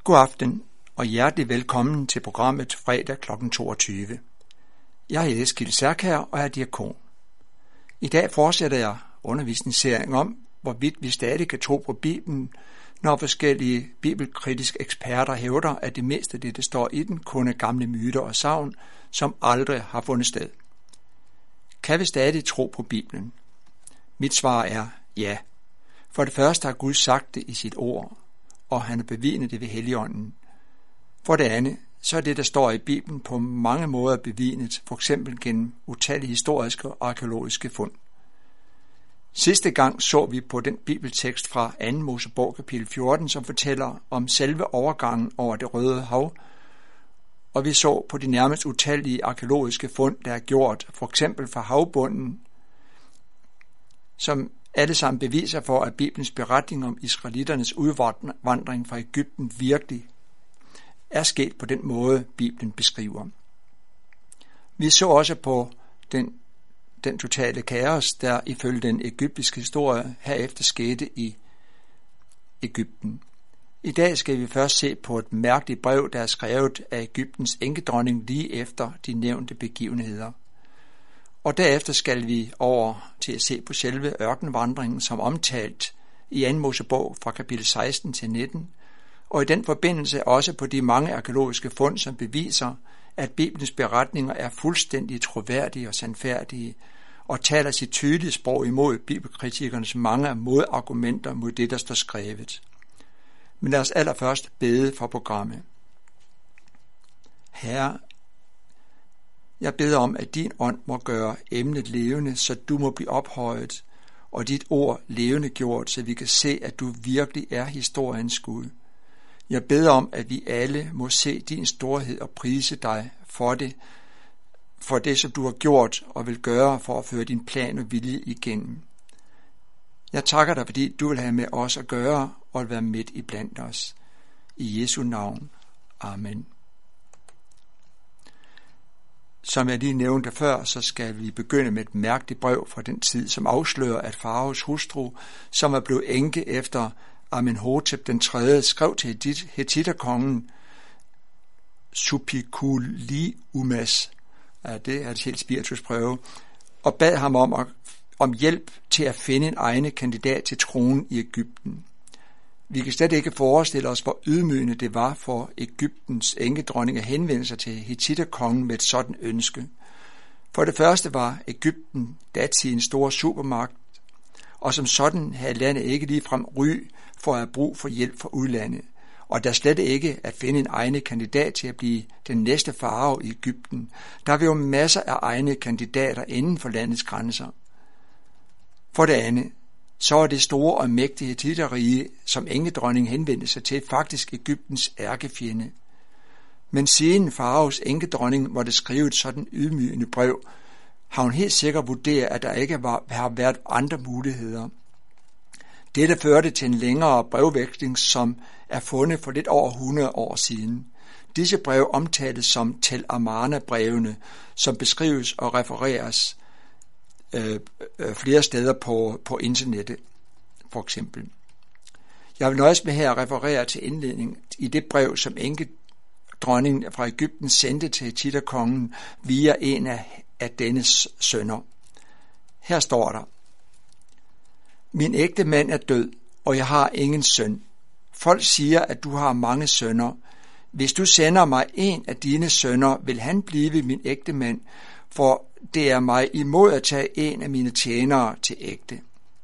God aften og hjertelig velkommen til programmet fredag kl. 22. Jeg hedder Eskild Særkjær og er diakon. I dag fortsætter jeg undervisningsserien om, hvorvidt vi stadig kan tro på Bibelen, når forskellige bibelkritiske eksperter hævder, at det meste af det, der står i den, kun er gamle myter og sagn, som aldrig har fundet sted. Kan vi stadig tro på Bibelen? Mit svar er ja. For det første har Gud sagt det i sit ord, og han har bevidnet det ved Helligånden. For det andet, så er det, der står i Bibelen, på mange måder bevidnet, for eksempel gennem utallige historiske og arkeologiske fund. Sidste gang så vi på den bibeltekst fra 2. Mosebog kapitel 14, som fortæller om selve overgangen over det Røde Hav, og vi så på de nærmest utallige arkeologiske fund, der er gjort, for eksempel fra havbunden, som alle sammen beviser for, at Bibelens beretning om israeliternes udvandring fra Egypten virkelig er sket på den måde, Bibelen beskriver. Vi så også på den totale kaos, der ifølge den egyptiske historie herefter skete i Egypten. I dag skal vi først se på et mærkeligt brev, der er skrevet af Egyptens enkedronning lige efter de nævnte begivenheder. Og derefter skal vi over til at se på selve ørkenvandringen, som omtalt i 2. Mosebog fra kapitel 16 til 19, og i den forbindelse også på de mange arkeologiske fund, som beviser, at Bibelens beretninger er fuldstændig troværdige og sandfærdige, og taler sit tydelige sprog imod bibelkritikernes mange modargumenter mod det, der står skrevet. Men lad os allerførst bede for programmet. Herre, jeg beder om, at din ånd må gøre emnet levende, så du må blive ophøjet, og dit ord levende gjort, så vi kan se, at du virkelig er historiens Gud. Jeg beder om, at vi alle må se din storhed og prise dig for det, som du har gjort og vil gøre for at føre din plan og vilje igennem. Jeg takker dig, fordi du vil have med os at gøre og være midt i blandt os. I Jesu navn. Amen. Som jeg lige nævnte før, så skal vi begynde med et mærkeligt brev fra den tid, som afslører, at faraos hustru, som er blevet enke efter Amenhotep den 3., skrev til Hettiterkongen Suppiluliumas, det er et helt spiritusprøve, og bad ham om hjælp til at finde en egen kandidat til tronen i Egypten. Vi kan slet ikke forestille os, hvor ydmygende det var for Egyptens enkedronning at henvende sig til Hettiterkongen med et sådan ønske. For det første var Egypten datidens store supermagt, og som sådan havde landet ikke ligefrem ry for at have brug for hjælp fra udlandet, og der slet ikke at finde en egnet kandidat til at blive den næste farao i Egypten. Der var jo masser af egne kandidater inden for landets grænser. For det andet, så er det store og mægtige Hettiterrige, som enkedronningen henvendte sig til, faktisk Egyptens ærkefjende. Men siden faraos enkedronning måtte skrive et sådan ydmygende brev, har hun helt sikkert vurderet, at der ikke har været andre muligheder. Dette førte til en længere brevveksling, som er fundet for lidt over 100 år siden. Disse brev omtales som Tel Amarna-brevene, som beskrives og refereres flere steder på internettet, for eksempel. Jeg vil nøjes med her at referere til indledning i det brev, som enkedronningen fra Egypten sendte til Hettiterkongen via en af dennes sønner. Her står der: Min ægte mand er død, og jeg har ingen søn. Folk siger, at du har mange sønner. Hvis du sender mig en af dine sønner, vil han blive min ægte mand, for det er mig imod at tage en af mine tjenere til ægte.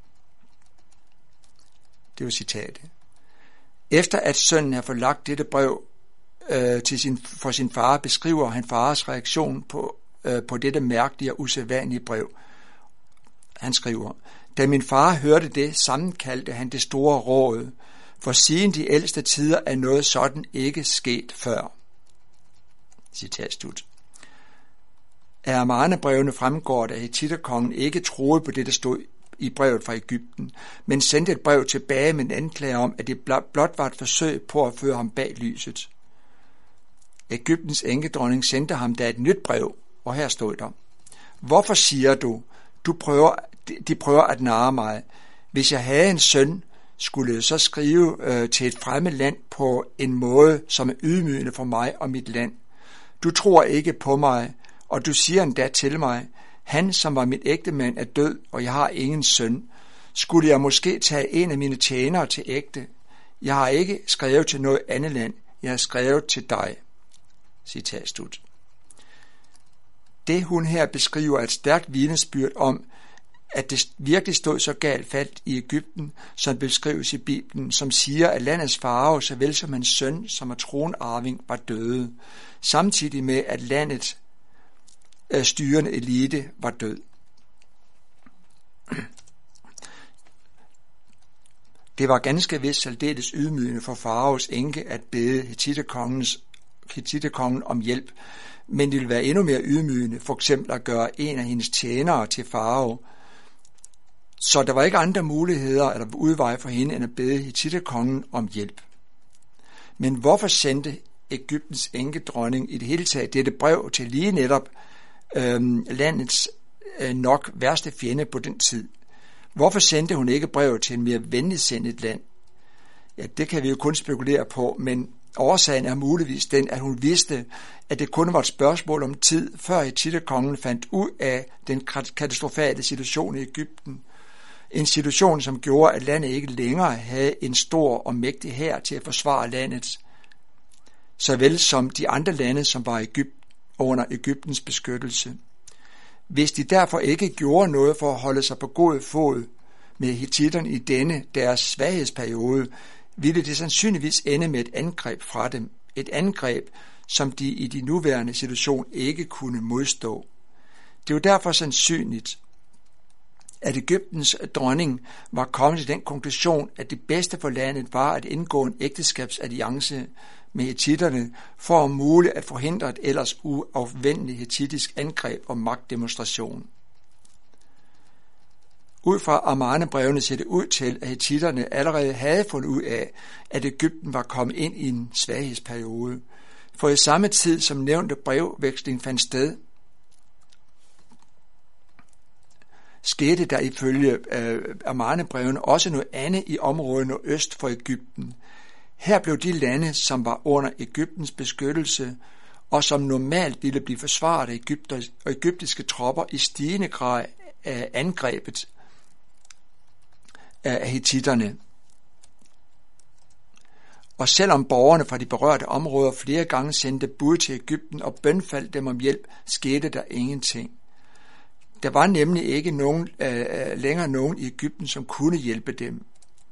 Det var citatet. Efter at sønnen har forlagt dette brev for sin far, beskriver han fars reaktion på dette mærkelige og usædvanlige brev. Han skriver: Da min far hørte det, sammenkaldte han det store råd, for siden de ældste tider er noget sådan ikke sket før. Citat slut. Af Amarna-brevene fremgår, at Hettiterkongen ikke troede på det, der stod i brevet fra Egypten, men sendte et brev tilbage med en anklage om, at det blot var et forsøg på at føre ham bag lyset. Egyptens enkedronning sendte ham da et nyt brev, og her stod der: Hvorfor siger du, de prøver at narre mig? Hvis jeg havde en søn, skulle så skrive til et fremmed land på en måde, som er ydmygende for mig og mit land. Du tror ikke på mig, og du siger endda til mig, han, som var mit ægtemand, er død, og jeg har ingen søn. Skulle jeg måske tage en af mine tjenere til ægte? Jeg har ikke skrevet til noget andet land. Jeg har skrevet til dig. Citat slut. Det hun her beskriver er et stærkt vidnesbyrd om, at det virkelig stod så galt fat i Egypten, som beskrives i Bibelen, som siger, at landets farao, såvel som hans søn, som er tronarving, var døde, samtidig med, at landets styrende elite var død. Det var ganske vist aldeles ydmygende for faraos enke at bede Hittitekongen om hjælp, men det ville være endnu mere ydmygende, for eksempel at gøre en af hendes tjenere til farao. Så der var ikke andre muligheder eller udveje for hende, end at bede Hittitekongen om hjælp. Men hvorfor sendte Egyptens enkedronning i det hele taget dette brev til lige netop landets nok værste fjende på den tid? Hvorfor sendte hun ikke brevet til en mere venligsindet land? Ja, det kan vi jo kun spekulere på, men årsagen er muligvis den, at hun vidste, at det kun var et spørgsmål om tid, før Hittitekongen fandt ud af den katastrofale situation i Egypten. En situation, som gjorde, at landet ikke længere havde en stor og mægtig hær til at forsvare landet, såvel som de andre lande, som var under Egyptens beskyttelse. Hvis de derfor ikke gjorde noget for at holde sig på god fod med hittitterne i denne deres svaghedsperiode, ville det sandsynligvis ende med et angreb fra dem. Et angreb, som de i de nuværende situation ikke kunne modstå. Det var derfor sandsynligt, at Egyptens dronning var kommet til den konklusion, at det bedste for landet var at indgå en ægteskabsalliance med hittitterne for om muligt at forhindre et ellers uafvendeligt hittitisk angreb og magtdemonstration. Ud fra Amarnebrevene ser det ud til, at hittitterne allerede havde fundet ud af, at Egypten var kommet ind i en svaghedsperiode. For i samme tid, som nævnte brevveksling fandt sted, skete der ifølge Amarnebrevene også noget andet i området nordøst for Egypten. Her blev de lande, som var under Egyptens beskyttelse, og som normalt ville blive forsvaret af egyptiske tropper i stigende grad af angrebet af hittitterne. Og selvom borgerne fra de berørte områder flere gange sendte bud til Egypten og bønfaldt dem om hjælp, skete der ingenting. Der var nemlig ikke længere nogen i Egypten, som kunne hjælpe dem.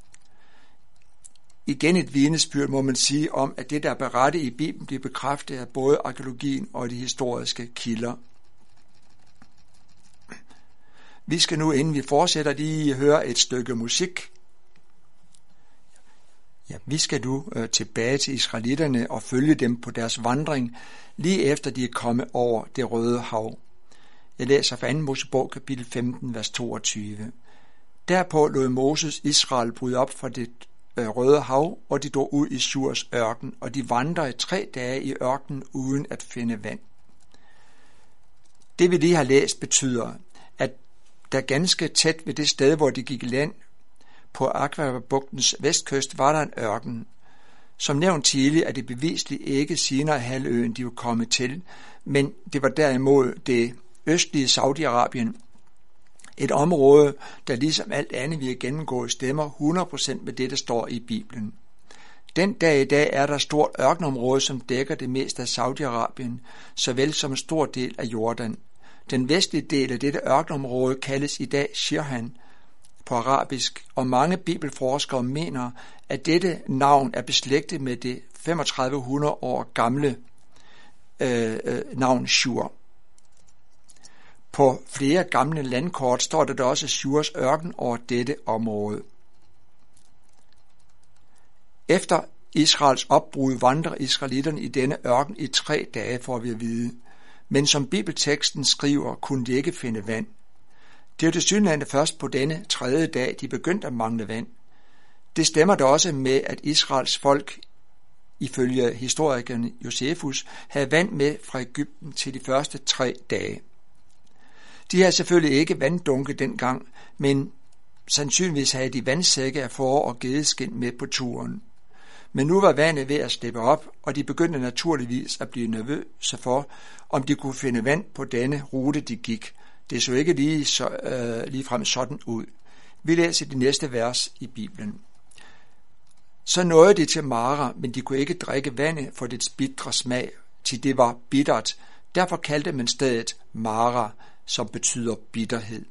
Igen et vidnesbyrd må man sige om, at det, der er berettet i Bibelen, bliver bekræftet af både arkæologien og de historiske kilder. Vi skal nu, inden vi fortsætter, lige høre et stykke musik. Ja, vi skal nu tilbage til israelitterne og følge dem på deres vandring, lige efter de er kommet over det Røde Hav. Jeg læser fra 2. Mosebog, kapitel 15, vers 22. Derpå lod Moses Israel bryde op fra det Røde Hav, og de drog ud i Shurs ørken, og de vandrede 3 dage i ørkenen uden at finde vand. Det vi lige har læst betyder, at der ganske tæt ved det sted, hvor de gik i land, på Akva-bugtens vestkyst, var der en ørken. Som nævnt tidligere er det bevisligt ikke Sinai-halvøen, de var kommet til, men det var derimod det østlige Saudi-Arabien, et område, der ligesom alt andet vi har gennemgået, stemmer 100% med det, der står i Bibelen. Den dag i dag er der et stort ørkenområde, som dækker det meste af Saudi-Arabien, såvel som en stor del af Jordan. Den vestlige del af dette ørkenområde kaldes i dag Shirhan på arabisk, og mange bibelforskere mener, at dette navn er beslægtet med det 3500 år gamle navn Shur. På flere gamle landkort står der også Shurs ørken over dette område. Efter Israels opbrud vandrer israelitterne i denne ørken i 3 dage, får vi at vide. Men som bibelteksten skriver, kunne de ikke finde vand. Det er tilsyneladende først på denne 3. dag, de begyndte at mangle vand. Det stemmer da også med, at Israels folk, ifølge historikeren Josefus, havde vand med fra Egypten til de første 3 dage. De havde selvfølgelig ikke vanddunke dengang, men Sandsynligvis havde de vandsække af får og gedeskind med på turen. Men nu var vandet ved at slippe op, og de begyndte naturligvis at blive nervøse for, om de kunne finde vand på denne rute, de gik. Det så ikke ligefrem sådan ud. Vi læser de næste vers i Bibelen. Så nåede de til Mara, men de kunne ikke drikke vandet for dets bitre smag, til det var bittert. Derfor kaldte man stedet Mara, som betyder bitterhed.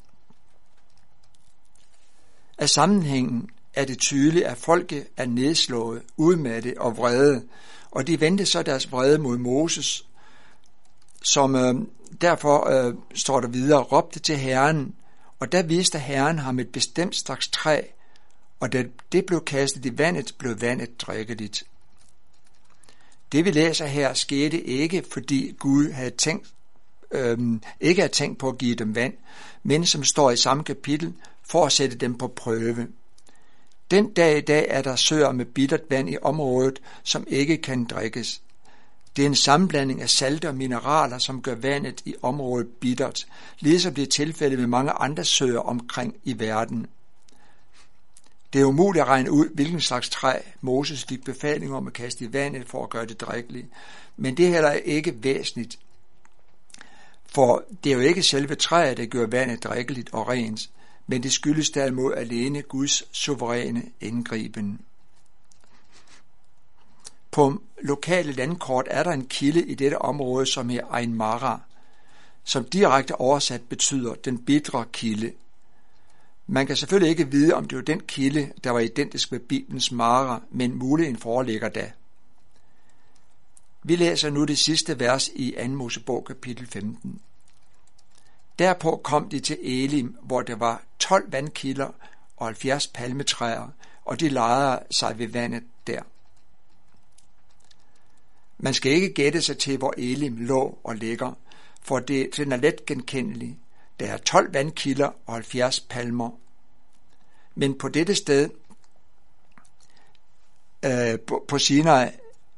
Af sammenhængen er det tydeligt, at folket er nedslået, udmattet og vrede, og de vendte så deres vrede mod Moses, som derfor står der videre, råbte til Herren, og der viste Herren ham et bestemt slags træ, og da det blev kastet i vandet, blev vandet drikkeligt. Det vi læser her skete ikke, fordi Gud havde ikke havde tænkt på at give dem vand, men som står i samme kapitel, for at sætte dem på prøve. Den dag i dag er der søer med bittert vand i området, som ikke kan drikkes. Det er en sammenblanding af salte og mineraler, som gør vandet i området bittert, ligesom det er tilfældet med mange andre søer omkring i verden. Det er umuligt at regne ud, hvilken slags træ Moses fik befaling om at kaste i vandet for at gøre det drikkeligt, men det er heller ikke væsentligt, for det er jo ikke selve træet, der gør vandet drikkeligt og rent, men det skyldes derimod alene Guds suveræne indgriben. På lokale landkort er der en kilde i dette område, som er Ein Mara, som direkte oversat betyder den bitre kilde. Man kan selvfølgelig ikke vide, om det var den kilde, der var identisk med Bibelens Mara, men muligheden foreligger da. Vi læser nu det sidste vers i 2. Mosebog kapitel 15. Derpå kom de til Elim, hvor der var 12 vandkilder og 70 palmetræer, og de lejrede sig ved vandet der. Man skal ikke gætte sig til, hvor Elim lå og ligger, for den er let genkendelig. Der er 12 vandkilder og 70 palmer. Men på dette sted på Sinai,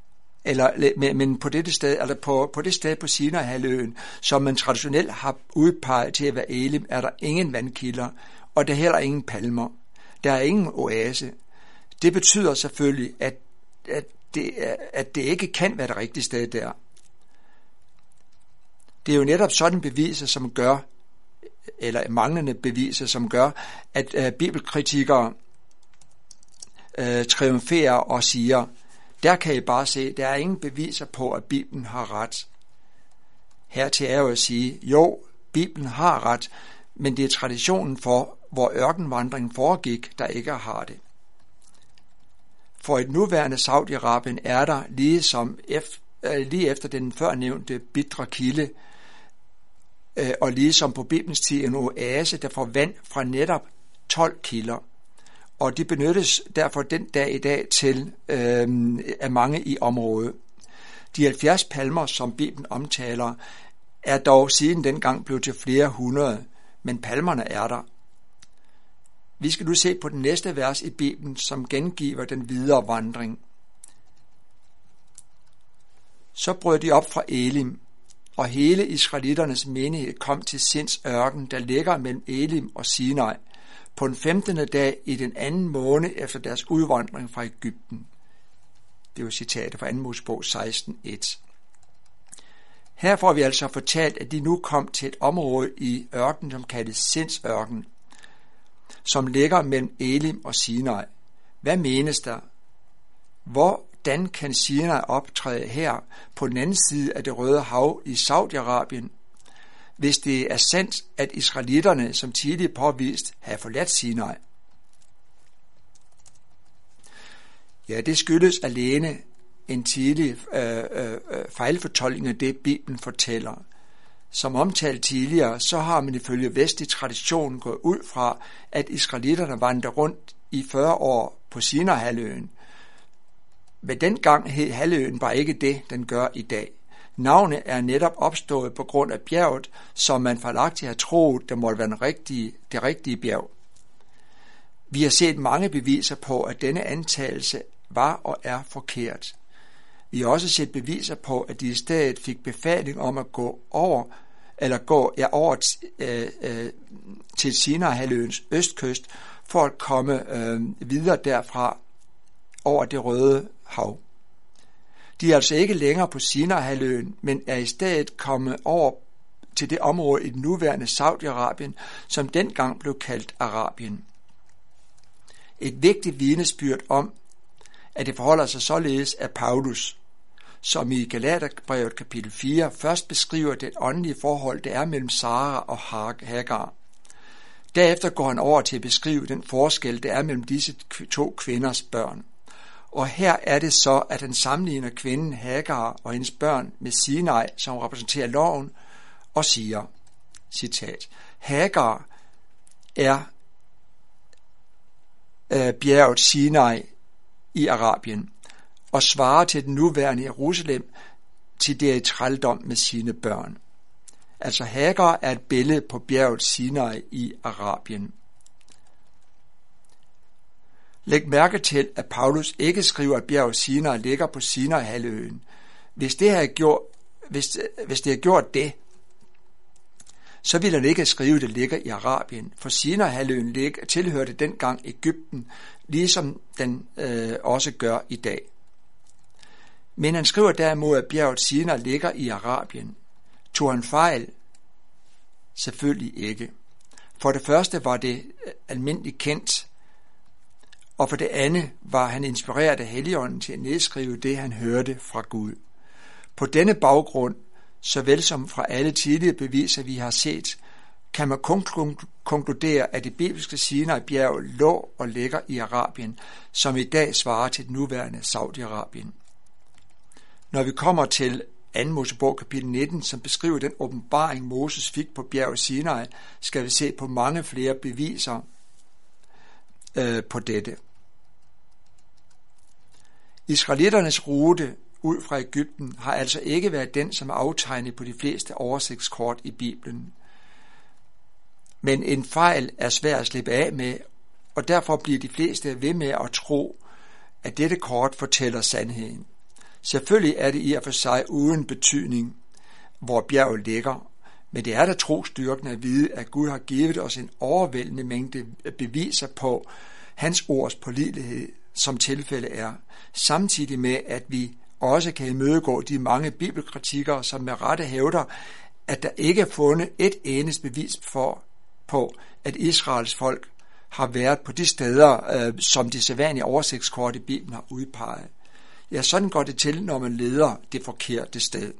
på det sted på Sinai-halvøen, som man traditionelt har udpeget til at være Elim, er der ingen vandkilder, og der er heller ingen palmer. Der er ingen oase. Det betyder selvfølgelig, at det ikke kan være det rigtige sted der. Det er jo netop sådan beviser, som gør, eller manglende beviser, som gør, at bibelkritikere triumferer og siger, der kan I bare se, der er ingen beviser på, at Bibelen har ret. Hertil er jo at sige, jo, Bibelen har ret, men det er traditionen for, hvor ørkenvandringen foregik, der ikke har det. For et nuværende Saudi-Arabien er der, lige efter den førnævnte bitre kilde, og ligesom på Bibelens tid en oase, der får vand fra netop 12 kilder. Og de benyttes derfor den dag i dag til af mange i området. De 70 palmer, som Bibelen omtaler, er dog siden dengang blevet til flere hundrede, men palmerne er der. Vi skal nu se på den næste vers i Bibelen, som gengiver den videre vandring. Så brød de op fra Elim, og hele israelitternes menighed kom til Sins ørken, der ligger mellem Elim og Sinai, på den 15. dag i den anden måned efter deres udvandring fra Egypten. Det er jo citatet fra 2. Mosebog 16:1. Her får vi altså fortalt, at de nu kom til et område i ørkenen, som kaldes Sins ørken, som ligger mellem Elim og Sinai. Hvad menes der? Hvordan kan Sinai optræde her på den anden side af det Røde Hav i Saudi-Arabien, hvis det er sandt, at israelitterne, som tidligere påvist, havde forladt Sinai? Ja, det skyldes alene en tidlig fejlfortolkning af det, Bibelen fortæller. Som omtalt tidligere, så har man ifølge vestlig tradition gået ud fra, at israelitterne vandrede rundt i 40 år på Sinai-halvøen. Men dengang hed halvøen bare ikke det, den gør i dag. Navnet er netop opstået på grund af bjerget, som man fejlagtigt har troet, der måtte være det rigtige bjerg. Vi har set mange beviser på, at denne antagelse var og er forkert. Vi har også set beviser på, at de i stedet fik befaling om at gå over til Sinai-halvøens østkyst for at komme videre derfra over det Røde Hav. De er altså ikke længere på Sinai-halvøen, men er i stedet kommet over til det område i det nuværende Saudi-Arabien, som dengang blev kaldt Arabien. Et vigtigt vidnesbyrd om, at det forholder sig således af Paulus, som i Galaterbrevet kapitel 4 først beskriver det åndelige forhold, der er mellem Sara og Hagar. Derefter går han over til at beskrive den forskel, der er mellem disse to kvinders børn. Og her er det så, at han sammenligner kvinden Hagar og hendes børn med Sinai, som repræsenterer loven, og siger, citat, Hagar er bjerget Sinai i Arabien, og svarer til den nuværende Jerusalem, til det er i trældom med sine børn. Altså Hagar er et billede på bjerget Sinai i Arabien. Læg mærke til, at Paulus ikke skriver, at bjerget Sinai ligger på Sinai-halvøen. Hvis det har gjort det, så ville han ikke skrive, at det ligger i Arabien, for Sinai-halvøen tilhørte dengang Egypten, ligesom den også gør i dag. Men han skriver derimod, at bjerget Sinai ligger i Arabien. Tog han fejl? Selvfølgelig ikke. For det første var det almindeligt kendt, og for det andet var han inspireret af Helligånden til at nedskrive det, han hørte fra Gud. På denne baggrund, såvel som fra alle tidligere beviser, vi har set, kan man konkludere, at det bibelske Sinai-bjerg lå og ligger i Arabien, som i dag svarer til det nuværende Saudi-Arabien. Når vi kommer til 2. Mosebog kapitel 19, som beskriver den åbenbaring, Moses fik på bjerget Sinai, skal vi se på mange flere beviser på dette. Israelitternes rute ud fra Egypten har altså ikke været den, som er aftegnet på de fleste oversigtskort i Bibelen. Men en fejl er svær at slippe af med, og derfor bliver de fleste ved med at tro, at dette kort fortæller sandheden. Selvfølgelig er det i og for sig uden betydning, hvor bjerget ligger, men det er da trosstyrkende at vide, at Gud har givet os en overvældende mængde beviser på hans ords pålidelighed, som tilfælde er, samtidig med, at vi også kan imødegå de mange bibelkritikere, som med rette hævder, at der ikke er fundet et eneste bevis på, at Israels folk har været på de steder, som de sædvanlige oversigtskort i Bibelen har udpeget. Ja, sådan går det til, når man leder det forkerte sted.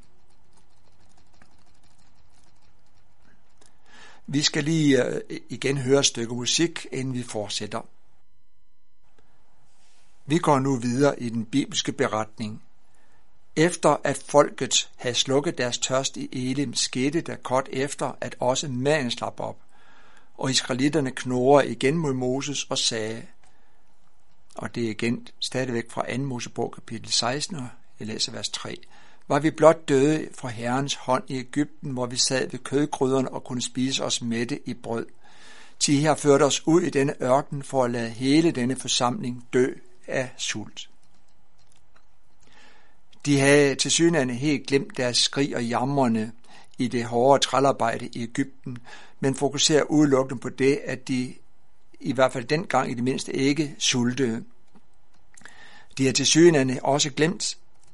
Vi skal lige igen høre et stykke musik, inden vi fortsætter. Vi går nu videre i den bibelske beretning. Efter at folket havde slukket deres tørst i Elim, skete der kort efter, at også maden slap op, og israelitterne knurrede igen mod Moses og sagde, og det er igen stadigvæk fra 2. Mosebog kapitel 16, og jeg læser vers 3. Var vi blot døde fra Herrens hånd i Egypten, hvor vi sad ved kødgryderne og kunne spise os mætte i brød. Til har ført os ud i denne ørken for at lade hele denne forsamling dø af sult. De havde tilsyneladende helt glemt deres skrig og jamrene i det hårde trælarbejde i Egypten, men fokuserer udelukkende på det, at de i hvert fald dengang i det mindste ikke sultede. De har tilsyneladende også glemt,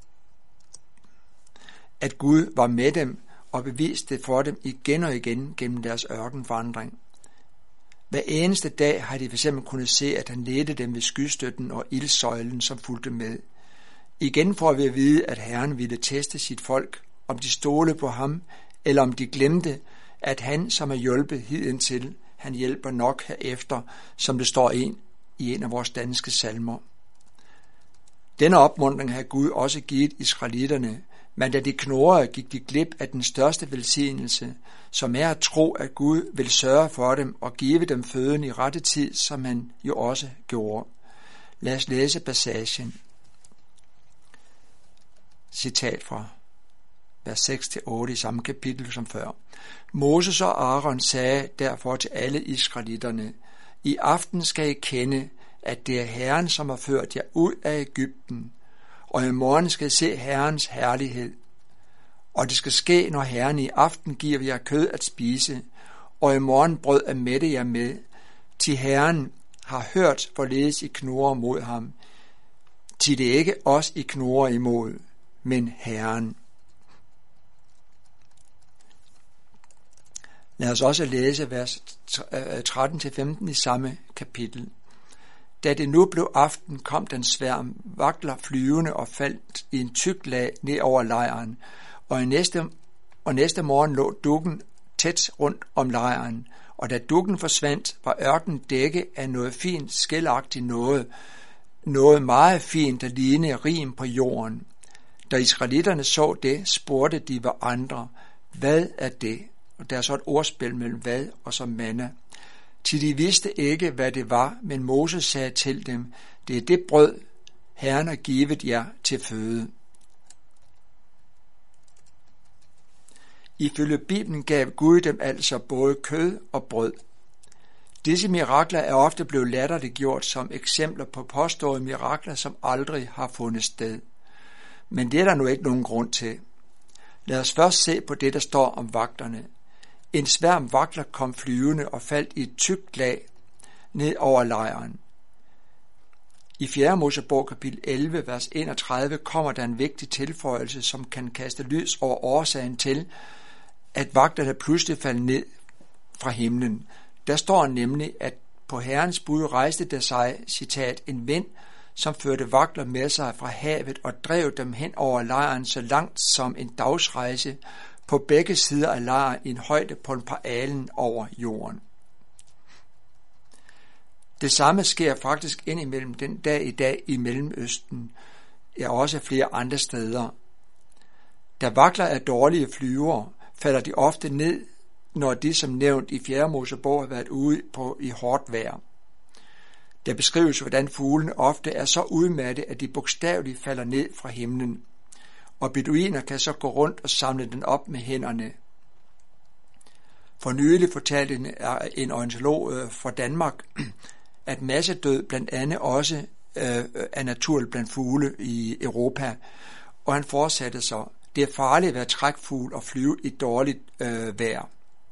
at Gud var med dem og beviste det for dem igen og igen gennem deres ørkenvandring. Hver eneste dag har de fx kunnet se, at han ledte dem ved skystøtten og ildsøjlen, som fulgte med. Igen får vi at vide, at Herren ville teste sit folk, om de stolede på ham, eller om de glemte, at han, som har hjulpet hidindtil, han hjælper nok herefter, som det står i en af vores danske salmer. Denne opmuntring har Gud også givet israelitterne, men da de knurrede, gik de glip af den største velsignelse, som er at tro, at Gud vil sørge for dem og give dem føden i rette tid, som han jo også gjorde. Lad os læse passagen. Citat fra vers 6-8 i samme kapitel som før. Moses og Aaron sagde derfor til alle israelitterne, i aften skal I kende, at det er Herren, som har ført jer ud af Egypten, og i morgen skal I se Herrens herlighed. Og det skal ske, når Herren i aften giver jer kød at spise, og i morgen brød at mætte jer med, til Herren har hørt, hvorledes I knurrer mod ham. Til det ikke os, I knurrer imod, men Herren. Lad os også læse vers 13-15 i samme kapitel. Da det nu blev aften, kom den sværm vakler flyvende og faldt i en tyk lag ned over lejren, og næste morgen lå dukken tæt rundt om lejren, og da dukken forsvandt, var ørkenen dækket af noget fint, skælagtigt noget meget fint, der lignede rim på jorden. Da israelitterne så det, spurgte de hverandre, hvad er det? Og der er så et ordspil mellem hvad og så manna. Til de vidste ikke, hvad det var, men Moses sagde til dem, det er det brød, Herren har givet jer til føde. Ifølge Bibelen gav Gud dem altså både kød og brød. Disse mirakler er ofte blevet latterliggjort som eksempler på påståede mirakler, som aldrig har fundet sted. Men det er der nu ikke nogen grund til. Lad os først se på det, der står om vagterne. En sværm vakler kom flyvende og faldt i et tykt lag ned over lejren. I 4. Mosebog kapitel 11, vers 31 kommer der en vigtig tilføjelse, som kan kaste lys over årsagen til, at vagterne pludselig faldt ned fra himlen. Der står nemlig, at på Herrens bud rejste der sig, citat, en vind, som førte vagter med sig fra havet og drev dem hen over lejren så langt som en dagsrejse på begge sider af lejren i en højde på en par alen over jorden. Det samme sker faktisk indimellem den dag i dag i Mellemøsten, ja også flere andre steder. Da vagter er dårlige flyvere, falder de ofte ned, når de som nævnt i 4. Mosebog har været ude i hårdt vejr. Der beskrives, hvordan fuglene ofte er så udmatte, at de bogstaveligt falder ned fra himlen, og beduiner kan så gå rundt og samle den op med hænderne. For nylig fortalte en ornitolog fra Danmark, at massedød blandt andet også er naturligt blandt fugle i Europa, og han fortsatte så, det er farligt at være trækfugl og flyve i dårligt vejr.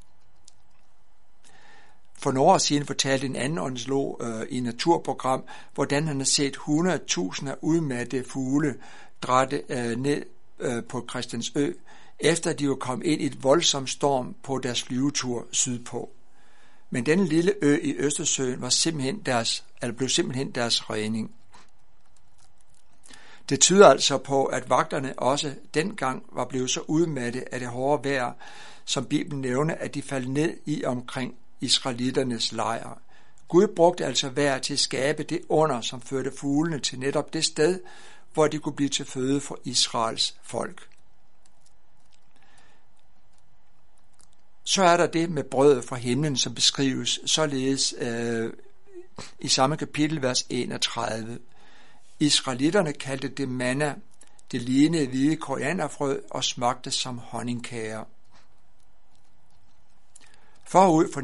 For nogle år siden fortalte en anden ornitolog i et naturprogram, hvordan han har set 100.000 udmattede fugle drætte ned på Christiansø, efter de var kommet ind i et voldsomt storm på deres flyvetur sydpå. Men denne lille ø i Østersøen blev simpelthen deres redning. Det tyder altså på, at vagterne også dengang var blevet så udmatte af det hårde vejr, som Bibelen nævner, at de faldt ned i omkring israelitternes lejr. Gud brugte altså vejr til at skabe det under, som førte fuglene til netop det sted, hvor de kunne blive til føde for Israels folk. Så er der det med brødet fra himlen, som beskrives således i samme kapitel, vers 31. Israelitterne kaldte det manna, det lignede hvide korianderfrø og smagte som honningkager. Før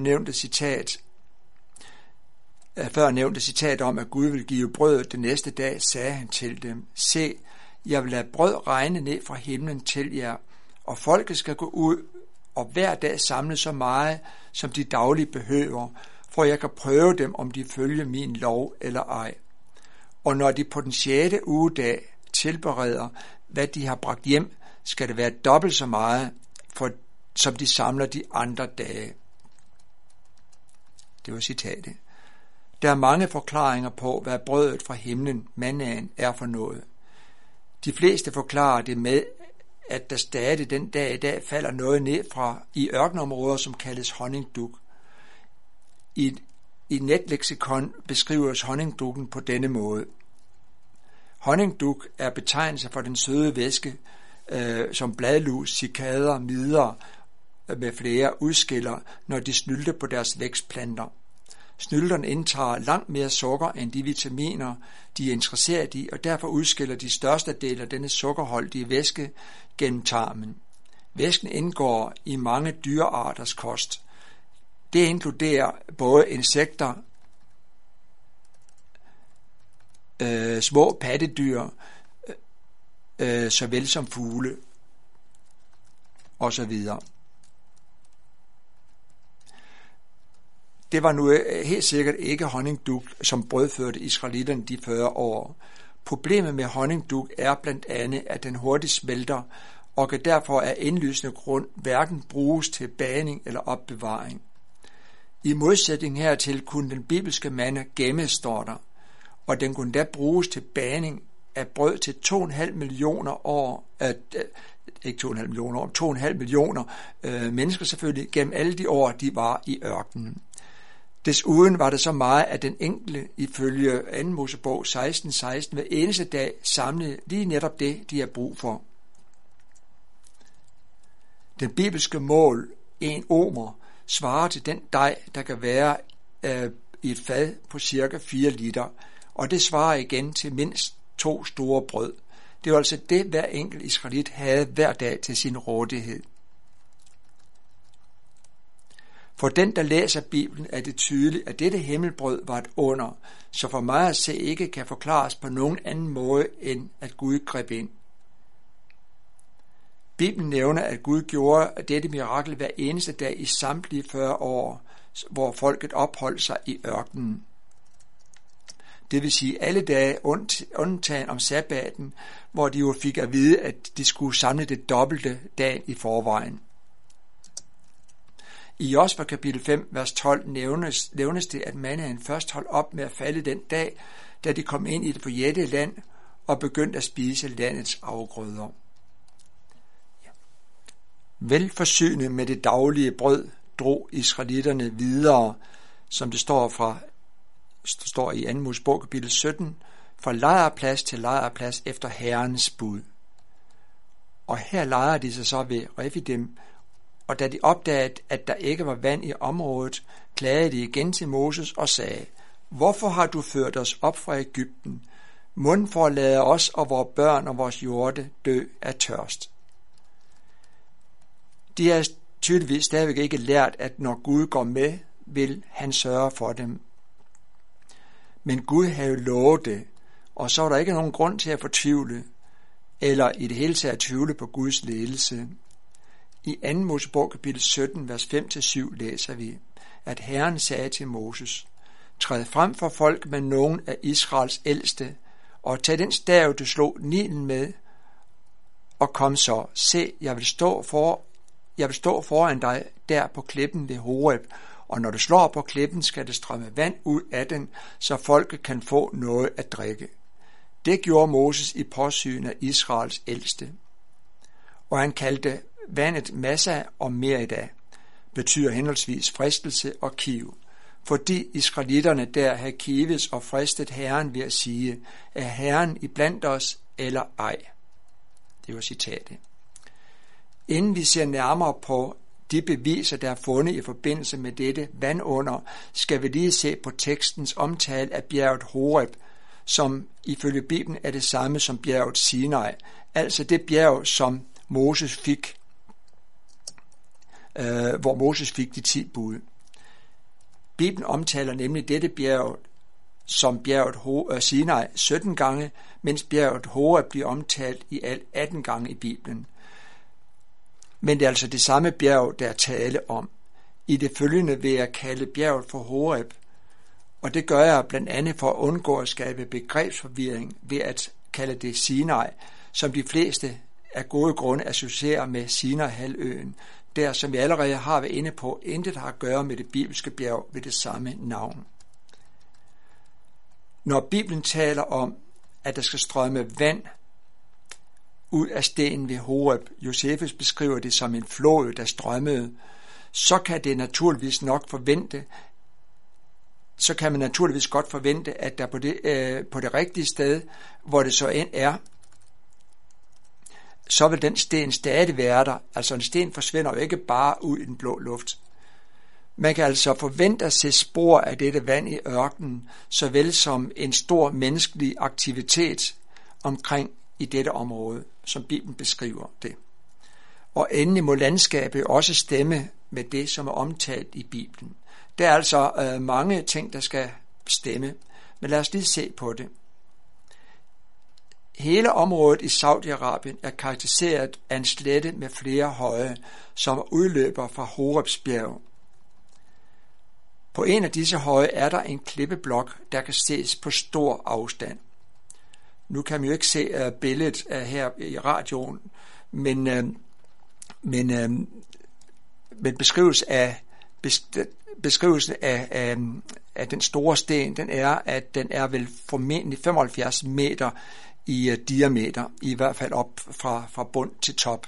nævnte citat om, at Gud vil give brødet den næste dag, sagde han til dem, se, jeg vil lade brød regne ned fra himlen til jer, og folket skal gå ud og hver dag samle så meget, som de dagligt behøver, for jeg kan prøve dem, om de følger min lov eller ej. Og når de på den 6. ugedag tilbereder, hvad de har bragt hjem, skal det være dobbelt så meget, som de samler de andre dage. Det var citatet. Der er mange forklaringer på, hvad brødet fra himlen, mannaen, er for noget. De fleste forklarer det med, at der stadig den dag i dag falder noget ned fra i ørkenområder, som kaldes honningdug. I netleksikon beskrives honningdukken på denne måde. Honningdug er betegnelse for den søde væske, som bladlus, cikader, mider med flere udskiller, når de snylter på deres vækstplanter. Snylterne indtager langt mere sukker end de vitaminer, de er interesseret i, og derfor udskiller de største del af denne sukkerholdige væske gennem tarmen. Væsken indgår i mange dyrearters kost. Det inkluderer både insekter, små pattedyr, såvel som fugle osv. det var nu helt sikkert ikke honningdug, som brødførte israelitterne de 40 år. Problemet med honningdug er blandt andet, at den hurtigt smelter, og kan derfor af indlysende grund hverken bruges til bagning eller opbevaring. I modsætning hertil kunne den bibelske manna gemmes, står der, og den kunne da bruges til bagning af brød til 2,5 millioner år, ikke 2,5 millioner år, 2,5 millioner mennesker selvfølgelig, gennem alle de år, de var i ørkenen. Desuden var det så meget, at den enkelte ifølge 2. Mosebog 16:16 hver eneste dag samlede lige netop det, de har brug for. Den bibelske mål, 1 omer, svarer til den dej, der kan være i et fad på cirka 4 liter, og det svarer igen til mindst 2 store brød. Det var altså det, hver enkelt israelit havde hver dag til sin rådighed. For den, der læser Bibelen, er det tydeligt, at dette himmelbrød var et under, så for mig at se ikke kan forklares på nogen anden måde, end at Gud greb ind. Bibelen nævner, at Gud gjorde dette mirakel hver eneste dag i samtlige 40 år, hvor folket opholdt sig i ørkenen. Det vil sige alle dage undtagen om sabbaten, hvor de jo fik at vide, at de skulle samle det dobbelte dagen i forvejen. I Josva kapitel 5, vers 12 nævnes det, at mannaen først holdt op med at falde den dag, da de kom ind i det forjættede land og begyndte at spise landets afgrøder. Velforsynet med det daglige brød drog israelitterne videre, som det står i 2. Mosebog kapitel 17, fra lejrplads til lejrplads efter Herrens bud. Og her lejrede de sig så ved Refidim, og da de opdagede, at der ikke var vand i området, klagede de igen til Moses og sagde, hvorfor har du ført os op fra Egypten? Mon for at lade os og vores børn og vores hjorte dø af tørst. De har tydeligvis stadigvæk ikke lært, at når Gud går med, vil han sørge for dem. Men Gud havde lovet det, og så var der ikke nogen grund til at fortvivle, eller i det hele taget at tvivle på Guds ledelse. I 2. Mosebog kapitel 17, vers 5-7 læser vi, at Herren sagde til Moses, træd frem for folk med nogen af Israels ældste, og tag den stav, du slog Nilen med, og kom så, se, jeg vil stå foran dig der på klippen ved Horeb, og når du slår på klippen, skal det strømme vand ud af den, så folket kan få noget at drikke. Det gjorde Moses i påsyn af Israels ældste. Og han kaldte vandet Massa og Merida, betyder henholdsvis fristelse og kiv, fordi israelitterne der havde kives og fristet Herren ved at sige, er Herren iblandt os eller ej? Det var citatet. Inden vi ser nærmere på de beviser, der er fundet i forbindelse med dette vandunder, skal vi lige se på tekstens omtale af bjerget Horeb, som ifølge Bibelen er det samme som bjerget Sinai, altså det bjerg, som Moses fik, hvor Moses fik de 10 bud. Bibelen omtaler nemlig dette bjerg som bjerget Sinai 17 gange, mens bjerget Horeb bliver omtalt i alt 18 gange i Bibelen. Men det er altså det samme bjerg, der er tale om. I det følgende vil jeg kalde bjerget for Horeb, og det gør jeg blandt andet for at undgå at skabe begrebsforvirring ved at kalde det Sinai, som de fleste af gode grunde associerer med Sinai-halvøen, der, som vi allerede har været inde på, intet har at gøre med det bibelske bjerg ved det samme navn. Når Bibelen taler om, at der skal strømme vand ud af stenen ved Horeb, Josefus beskriver det som en flod, der strømmede, så kan man naturligvis godt forvente, at der på det rigtige sted, hvor det så end er, så vil den sten stadig være der. Altså en sten forsvinder jo ikke bare ud i den blå luft. Man kan altså forvente at se spor af dette vand i ørkenen, såvel som en stor menneskelig aktivitet omkring i dette område, som Bibelen beskriver det. Og endelig må landskabet også stemme med det, som er omtalt i Bibelen. Der er altså mange ting, der skal stemme, men lad os lige se på det. Hele området i Saudi-Arabien er karakteriseret af en slette med flere høje, som udløber fra Horebs bjerg. På en af disse høje er der en klippeblok, der kan ses på stor afstand. Nu kan man jo ikke se billedet her i radioen, men beskrivelsen af den store sten, den er, at den er vel formentlig 75 meter i diameter, i hvert fald op fra bund til top.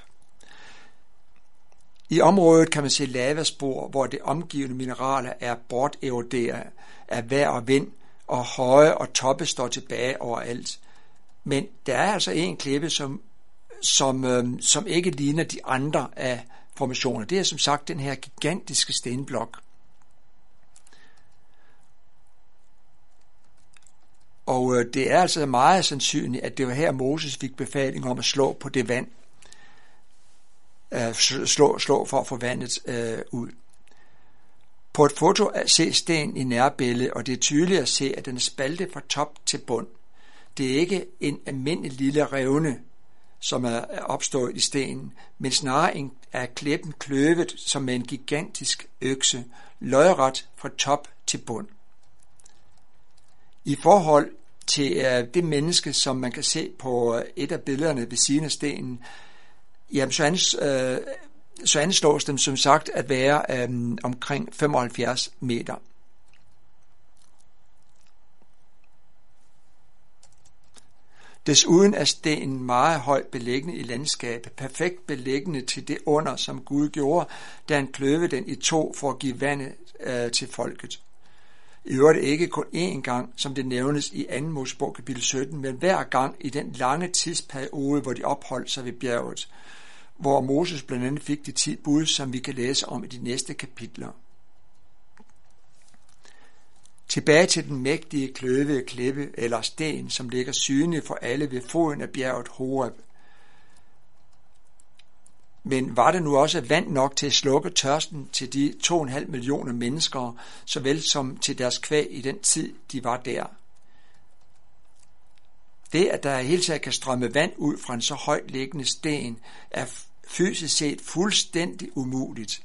I området kan man se lavaspor, hvor det omgivende mineraler er borteroderet af vejr og vind, og høje og toppe står tilbage overalt. Men der er altså en klippe, som ikke ligner de andre af formationer. Det er som sagt den her gigantiske stenblok. Og det er altså meget sandsynligt, at det var her Moses fik befaling om at slå på det vand. Slå for at få vandet ud. På et foto ses sten i nærbillede, og det er tydeligt at se, at den er spaltet fra top til bund. Det er ikke en almindelig lille revne, som er opstået i stenen, men snarere er klippen kløvet som med en gigantisk økse, lodret fra top til bund. I forhold til det menneske, som man kan se på et af billederne ved siden af stenen, jamen, så anslås dem som sagt at være omkring 75 meter. Desuden er stenen meget højt beliggende i landskabet, perfekt beliggende til det under, som Gud gjorde, da han kløvede den i to for at give vandet til folket. I øvrigt ikke kun én gang, som det nævnes i 2. Mosebog kapitel 17, men hver gang i den lange tidsperiode, hvor de opholdt sig ved bjerget, hvor Moses blandt andet fik de 10 bud, som vi kan læse om i de næste kapitler. Tilbage til den mægtige kløvede klippe eller sten, som ligger synlig for alle ved foden af bjerget Horeb. Men var det nu også vand nok til at slukke tørsten til de 2,5 millioner mennesker, såvel som til deres kvæg i den tid, de var der? Det, at der hele taget kan strømme vand ud fra en så højt liggende sten, er fysisk set fuldstændig umuligt.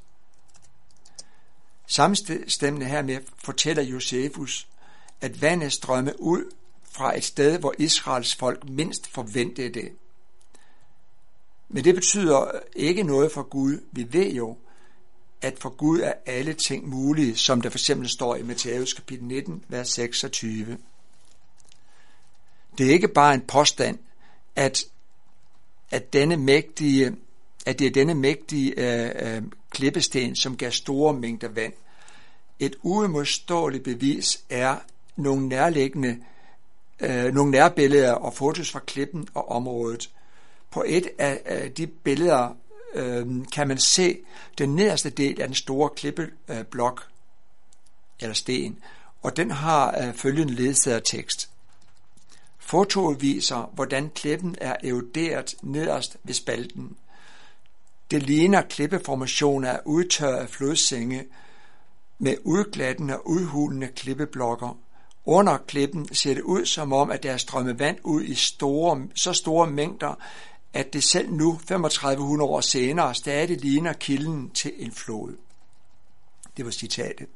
Samstemmende hermed fortæller Josefus, at vandet strømme ud fra et sted, hvor Israels folk mindst forventede det. Men det betyder ikke noget for Gud. Vi ved jo, at for Gud er alle ting mulige, som der for eksempel står i Matthæus kapitel 19, vers 26. Det er ikke bare en påstand, at det er denne mægtige klippesten, som gav store mængder vand. Et uimodståeligt bevis er nogle nærbilleder og fotos fra klippen og området. På et af de billeder kan man se den nederste del af den store klippeblok eller sten, og den har følgende ledsagertekst. Fotoet viser, hvordan klippen er eroderet nederst ved spalten. Det ligner klippeformationer af udtørrede flodsenge med udglattende og udhulende klippeblokker. Under klippen ser det ud som om, at der er strømmet vand ud i så store mængder, at det selv nu, 3500 år senere, stadig ligner kilden til en flod. Det var citatet.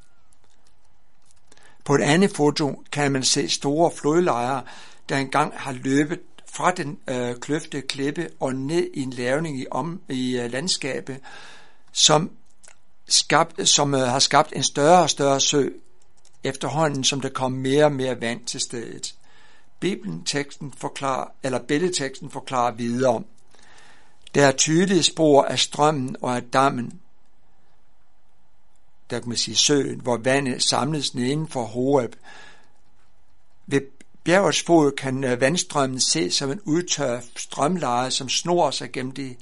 På et andet foto kan man se store flodlejre, der engang har løbet fra den kløftede klippe og ned i en lavning i landskabet, som har skabt en større og større sø, efterhånden som der kom mere og mere vand til stedet. Billedteksten forklarer videre. Der er tydelige spor af strømmen og af dammen, der kan man sige søen, hvor vandet samles neden for Horeb. Ved bjergets fod kan vandstrømmen ses som en udtørret strømleje, som snor sig gennem det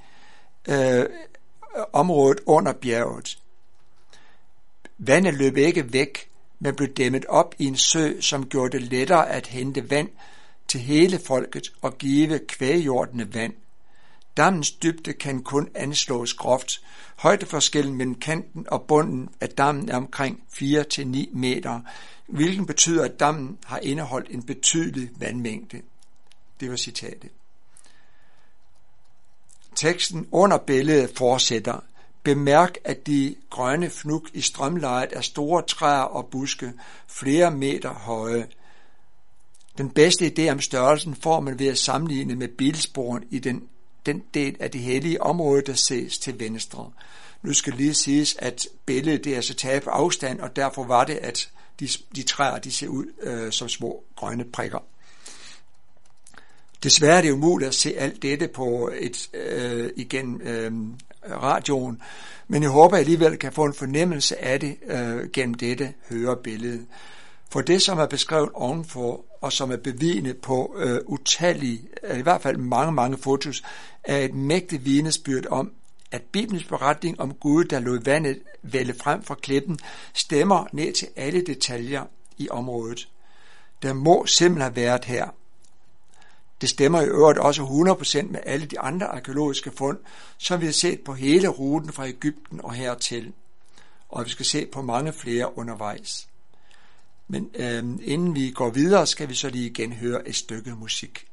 området under bjerget. Vandet løb ikke væk, men blev dæmmet op i en sø, som gjorde det lettere at hente vand til hele folket og give kvægjordene vand. Dammens dybde kan kun anslås groft. Højdeforskellen mellem kanten og bunden af dammen er omkring 4-9 meter, hvilket betyder, at dammen har indeholdt en betydelig vandmængde. Det var citatet. Teksten under billedet fortsætter. Bemærk, at de grønne fnug i strømlejet er store træer og buske, flere meter høje. Den bedste idé om størrelsen får man ved at sammenligne med bilsporen i den del af det hellige område, der ses til venstre. Nu skal lige siges, at billedet det er så taget på afstand, og derfor var det, at de træer de ser ud som små grønne prikker. Desværre er det umuligt at se alt dette på igennem radioen, men jeg håber, at jeg alligevel kan få en fornemmelse af det gennem dette hørebillede. For det, som er beskrevet ovenfor, og som er bevidnet på utallige, i hvert fald mange fotos, er et mægtigt vidnesbyrd om, at Bibelens beretning om Gud, der lod vandet vælde frem fra klippen, stemmer ned til alle detaljer i området. Der må simpelthen have været her. Det stemmer i øvrigt også 100% med alle de andre arkeologiske fund, som vi har set på hele ruten fra Egypten og hertil. Og vi skal se på mange flere undervejs. Men inden vi går videre, skal vi så lige igen høre et stykke musik.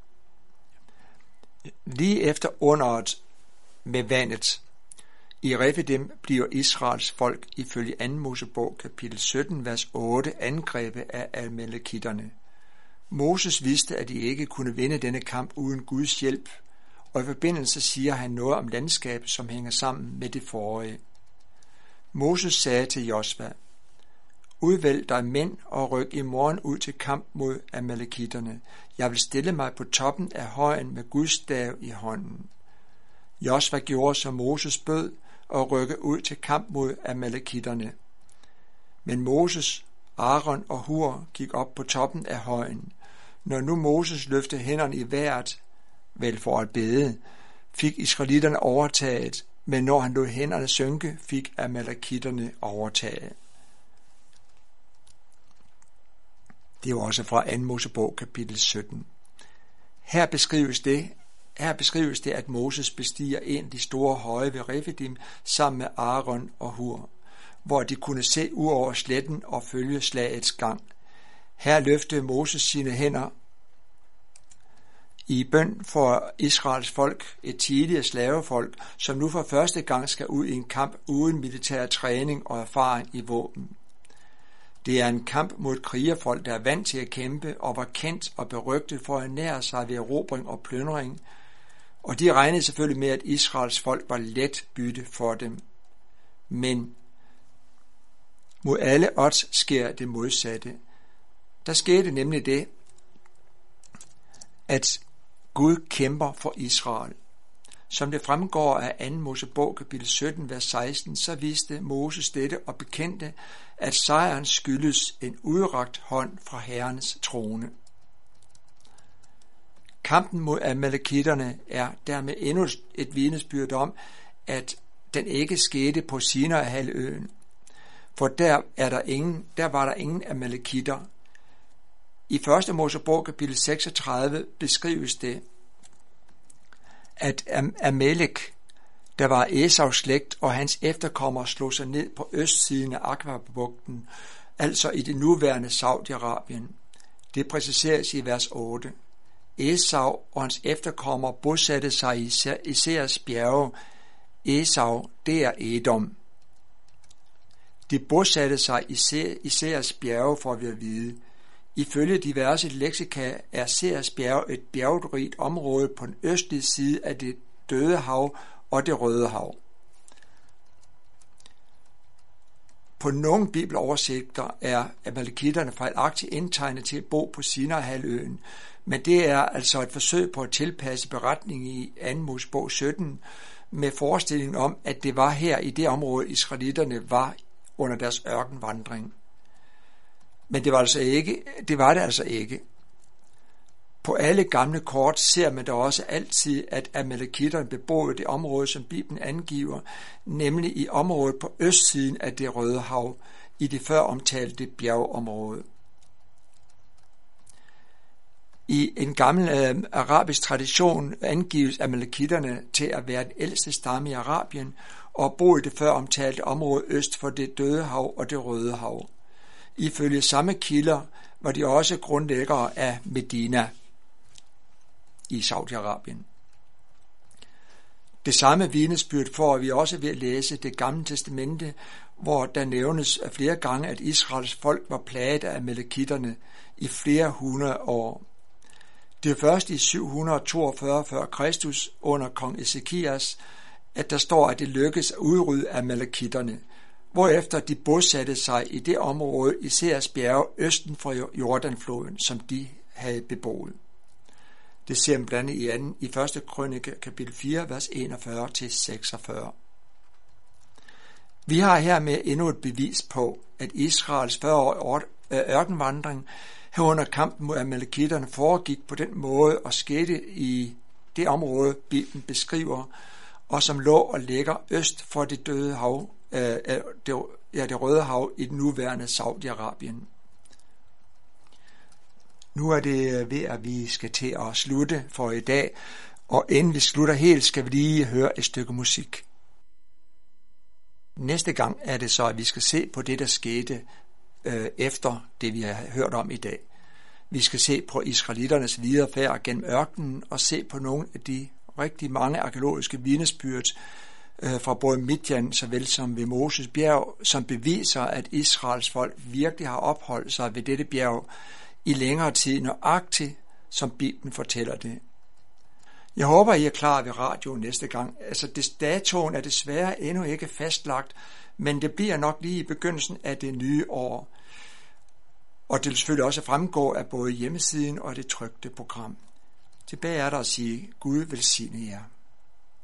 Lige efter underet med vandet i Refidim bliver Israels folk ifølge 2. Mosebog kapitel 17, vers 8 angrebet af amalekitterne. Moses vidste, at de ikke kunne vinde denne kamp uden Guds hjælp, og i forbindelse siger han noget om landskabet, som hænger sammen med det forrige. Moses sagde til Josva: Udvælg dig mænd og ryk i morgen ud til kamp mod amalekitterne. Jeg vil stille mig på toppen af højen med Guds stav i hånden. Josva gjorde, som Moses bød, og rykke ud til kamp mod amalekitterne. Men Moses, Aaron og Hur gik op på toppen af højen. Når nu Moses løftede hænderne i vejret, vel for at bede, fik israelitterne overtaget, men når han lod hænderne synke, fik amalekitterne overtaget. Det var også fra 2. Mosebog kapitel 17. Her beskrives det, at Moses bestiger en af de store høje ved Refidim sammen med Aaron og Hur, hvor de kunne se ud over sletten og følge slagets gang. Her løftede Moses sine hænder i bøn for Israels folk, et tidligere slavefolk, som nu for første gang skal ud i en kamp uden militær træning og erfaring i våben. Det er en kamp mod krigerfolk, der er vant til at kæmpe og var kendt og berygtet for at nære sig ved erobring og plyndring, og de regnede selvfølgelig med, at Israels folk var let bytte for dem. Men mod alle odds sker det modsatte. Der skete nemlig det, at Gud kæmper for Israel. Som det fremgår af 2. Mosebog kapitel 17, vers 16, så viste Moses dette og bekendte, at sejren skyldes en udrakt hånd fra Herrens trone. Kampen mod amalekitterne er dermed endnu et vidnesbyrd om, at den ikke skete på Sinai-halvøen, for der var der ingen amalekitter. I 1. Mosebog kapitel 36 beskrives det, at Amalek, der var Esaus slægt, og hans efterkommere slog sig ned på østsiden af Akvabugten, altså i det nuværende Saudi-Arabien. Det præciseres i vers 8. Esau og hans efterkommere bosatte sig i Seers bjerge. Esau, det er Edom. De bosatte sig i Seers bjerge, for vi at vide. Ifølge diverse leksika er Seers bjerge et bjergrigt område på den østlige side af det Døde Hav og det Røde Hav. På nogle bibeloversigter er amalekitterne fejlagtigt indtegnet til at bo på Sinai-halvøen, men det er altså et forsøg på at tilpasse beretningen i 2. Mosebog 17 med forestillingen om, at det var her i det område, israelitterne var under deres ørkenvandring. Men det var det altså ikke. På alle gamle kort ser man da også altid, at amalekitterne beboede det område, som Bibelen angiver, nemlig i området på østsiden af det Røde Hav, i det før omtalte bjergområde. I en gammel arabisk tradition angives amalekitterne til at være den ældste stamme i Arabien og bo i det før omtalte område øst for det Døde Hav og det Røde Hav. Ifølge samme kilder var de også grundlæggere af Medina i Saudi-Arabien. Det samme vidnesbyrd får vi også ved at læse det gamle testamente, hvor der nævnes flere gange, at Israels folk var plaget af amalekitterne i flere hundrede år. Det er først i 742 f.Kr. under kong Esekias, at der står, at det lykkedes at udrydde amalekitterne, hvorefter de bosatte sig i det område i Seers bjerge østen for Jordanfloden, som de havde beboet. Det ser man blandt andet i 1. Krønike kapitel 4, vers 41-46. Vi har her med endnu et bevis på, at Israels 40-årige ørkenvandring herunder kampen mod amalekitterne foregik på den måde og skete i det område, Bibelen beskriver, og som lå og ligger øst for det døde hav, det Røde Hav i det nuværende Saudi-Arabien. Nu er det ved, at vi skal til at slutte for i dag, og inden vi slutter helt, skal vi lige høre et stykke musik. Næste gang er det så, at vi skal se på det, der skete efter det, vi har hørt om i dag. Vi skal se på israelitternes videre færd gennem ørkenen og se på nogle af de rigtig mange arkæologiske vidnesbyrd fra både Midjan såvel som ved Moses bjerg, som beviser, at Israels folk virkelig har opholdt sig ved dette bjerg i længere tid, nøjagtigt som Bibelen fortæller det. Jeg håber, I er klar ved radioen næste gang. Datoen er desværre endnu ikke fastlagt, men det bliver nok lige i begyndelsen af det nye år. Og det vil selvfølgelig også fremgå af både hjemmesiden og det trykte program. Tilbage er der at sige, Gud velsigne jer.